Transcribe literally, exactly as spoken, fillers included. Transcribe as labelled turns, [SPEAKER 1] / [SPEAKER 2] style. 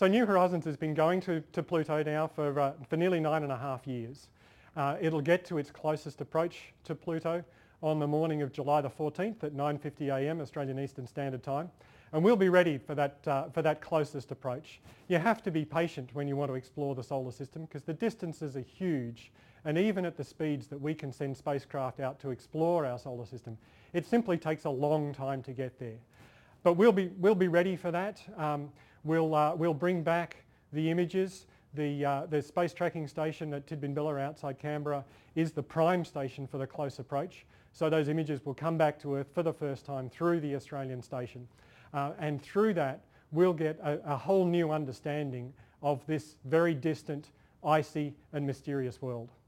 [SPEAKER 1] So New Horizons has been going to, to Pluto now for, uh, for nearly nine and a half years. Uh, it'll get to its closest approach to Pluto on the morning of July the fourteenth at nine fifty a m Australian Eastern Standard Time. And we'll be ready for that, uh, for that closest approach. You have to be patient when you want to explore the solar system because the distances are huge, and even at the speeds that we can send spacecraft out to explore our solar system, it simply takes a long time to get there. But we'll be, we'll be ready for that. Um, we'll, uh, we'll bring back the images. The, uh, the space tracking station at Tidbinbilla outside Canberra is the prime station for the close approach. So those images will come back to Earth for the first time through the Australian station. Uh, and through that, we'll get a, a whole new understanding of this very distant, icy and mysterious world.